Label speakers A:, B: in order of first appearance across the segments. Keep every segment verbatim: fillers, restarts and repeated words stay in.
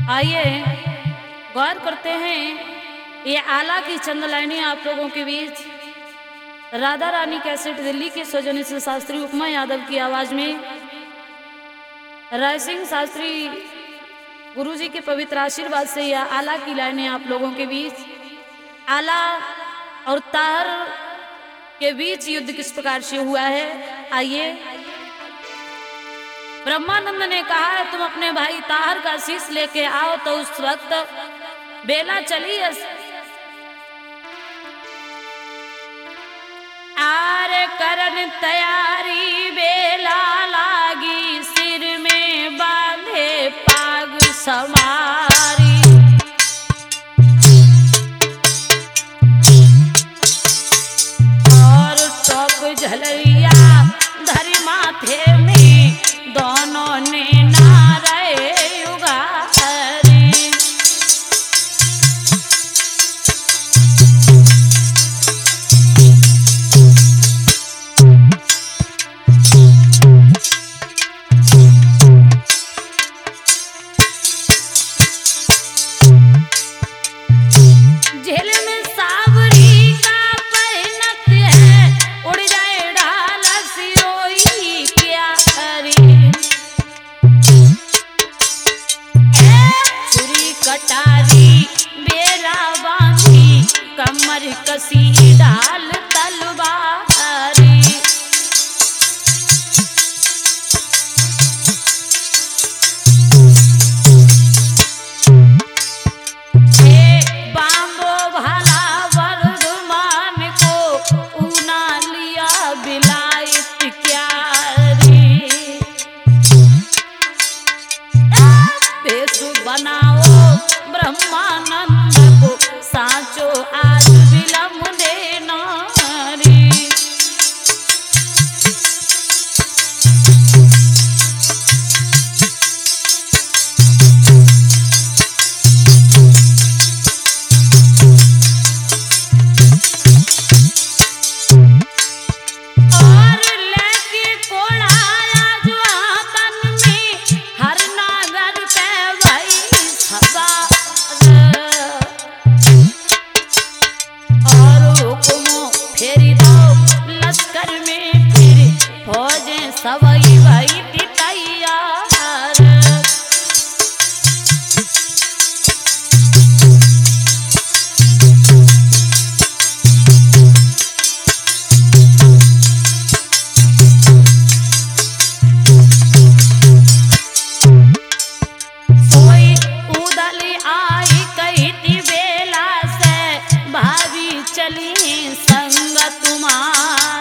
A: आइए गौर करते हैं, ये आला की चंद लाइनें आप लोगों के बीच राधा रानी कैसेट दिल्ली के सौजन्य से शास्त्री उपमा यादव की आवाज में राय सिंह शास्त्री गुरुजी के पवित्र आशीर्वाद से यह आला की लाइनें आप लोगों के बीच। आला और ताहर के बीच युद्ध किस प्रकार से हुआ है, आइए। ब्रह्मानंद ने कहा है तुम अपने भाई ताहर का शीश लेके आओ, तो उस वक्त बेला चली आर करन तैयारी, बेला लागी सिर में बांधे पाग समारी। और टॉप झलरिया धरी माथे में, दोनों ने नारे उगारी। झेल में सावरी का परिणत है, उड़ जाए ढाल सिरोही क्या हरी। छुरी कटारी बेला बांधी, कमर कसी ढाल तलवारी। बांधो भला वर्धमान को, ऊना लिया बिलायत क्यारी। बेसु बनाओ ब्रह्मानंद को, साचो आज विलम दे नारी। और लेके कोड़ा आज वतन में, हर नागर पे भाई सवार। और हुक्मों फेरी दो लश्कर में, फिर फौजें सवई भाई तैयार। सोई उदली आई कही थी बेला से, भाभी चली संग तुम्हार।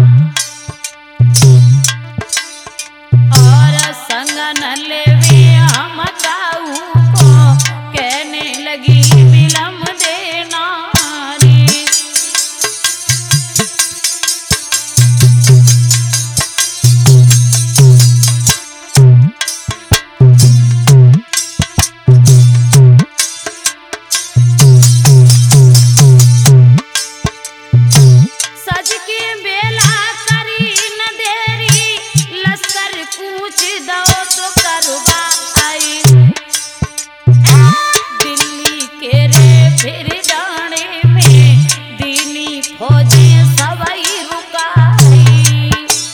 A: और संग न लेवे हम काऊ को, कहने लगी विलम दे नारी। सज के बेला करी न देरी, लश्कर कूच दो तो करवाई। दिल्ली के रे फिर डाणे में, दीनी फौजें सवई रुकाई।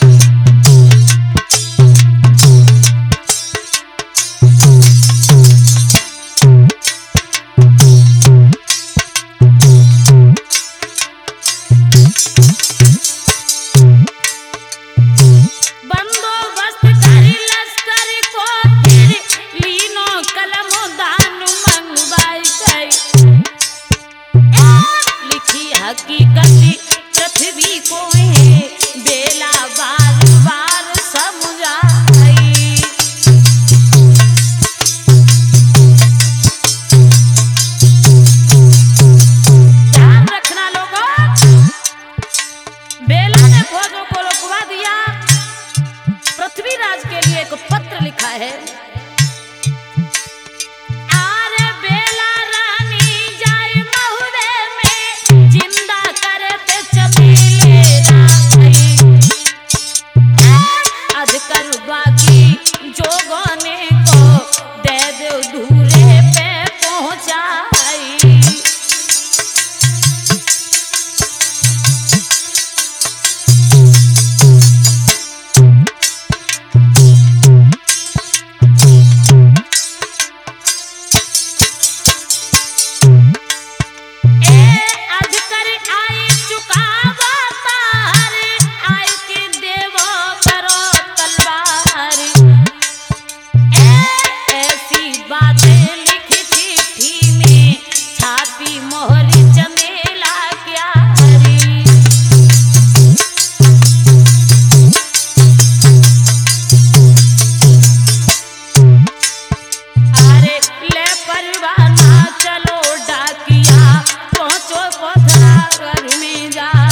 A: बंदोबस्त करी लश्कर को, फिर लीनो कलम दान मंगवाई गई। लिखी हकीकत पृथ्वी को है, बेला बार बार समझाई। ध्यान रखना लोगों, बेला ने फौजों को रुकवा दिया। पृथ्वीराज के लिए एक पत्र लिखा है। आरे बेला रानी जाय महुरे में, जिंदा करे ते चमेले राई। अध कर बाकी जोगों ने को दे दो धूरे चुकावा पार आय के देवो करो तलवार। ए ऐसी बातें लिखी चिट्ठी में छापी मोहरी चमेला क्यारी। अरे ले परवाना चलो डाकिया पहुंचो पथरा घर में जा।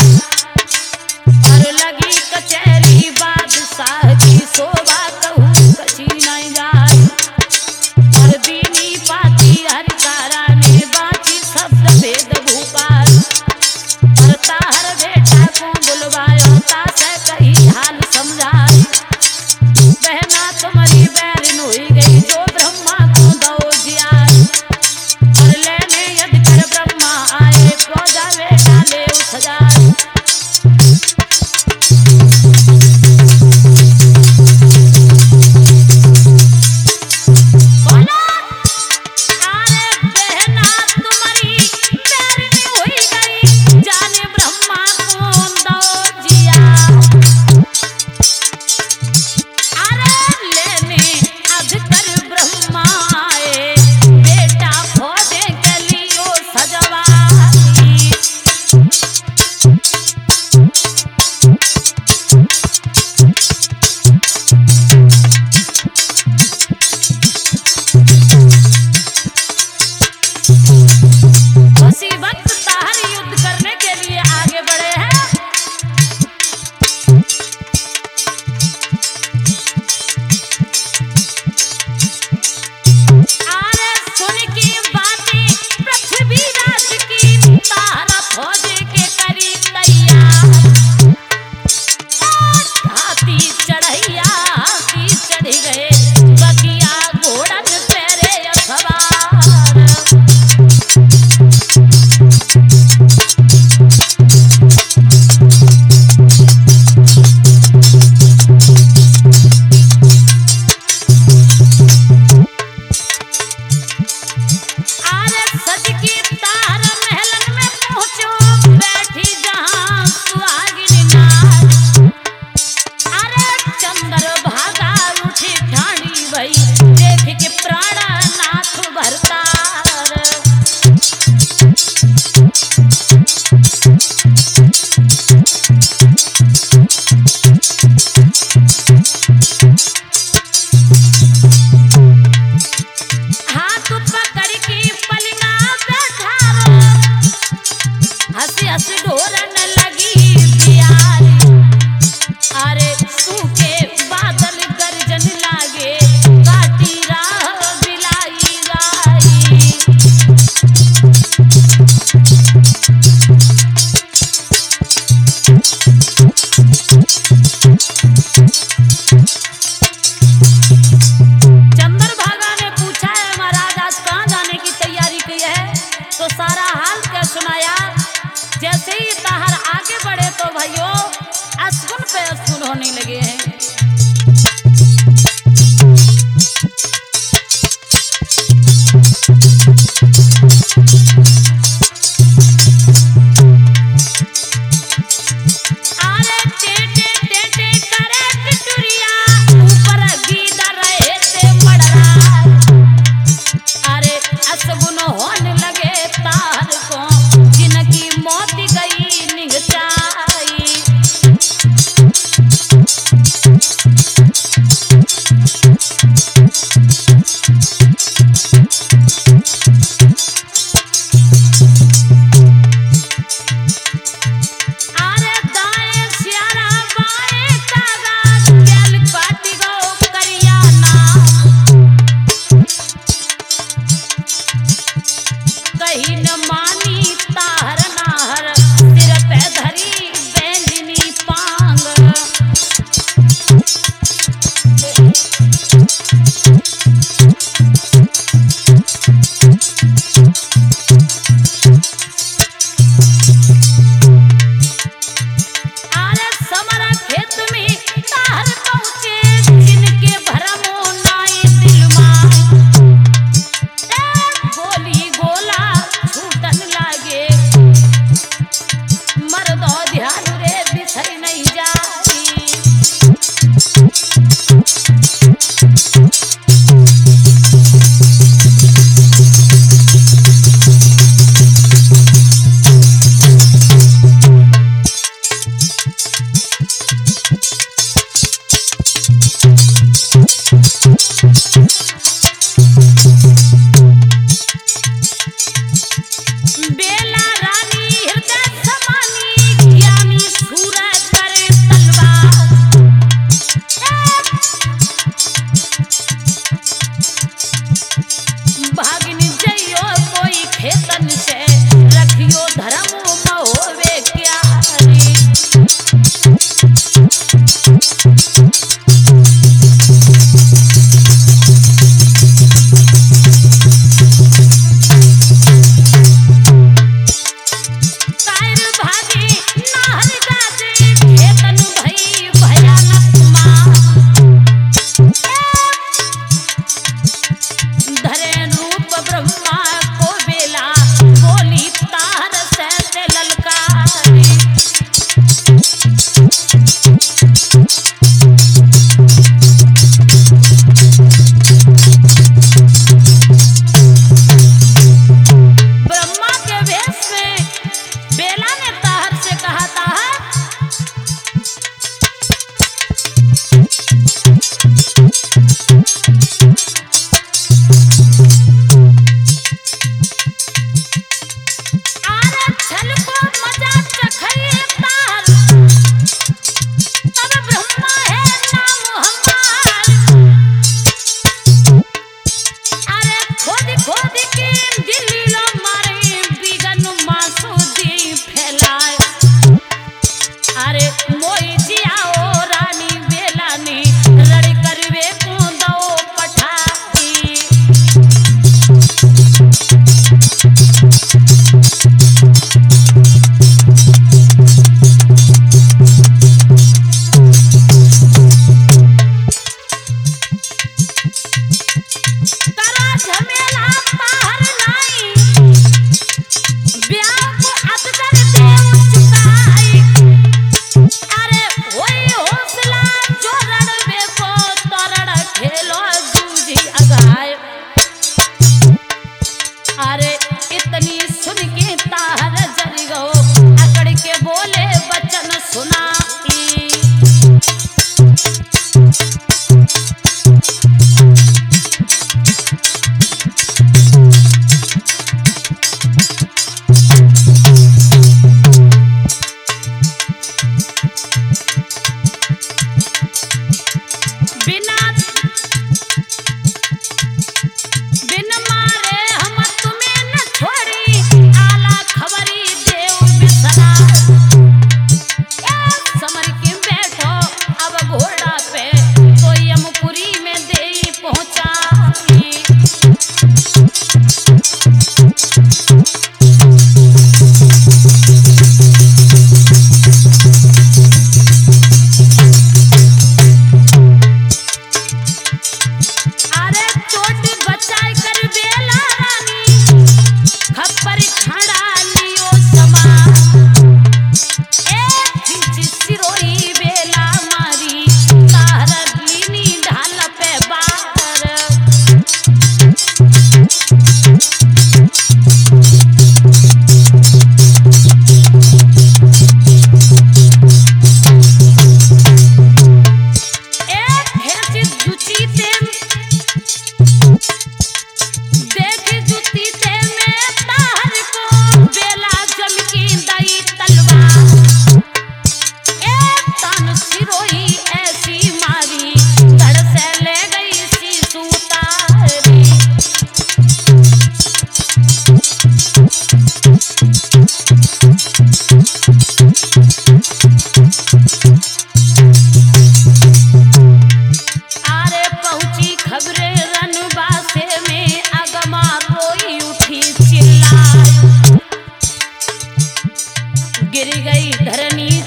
A: गई धरनी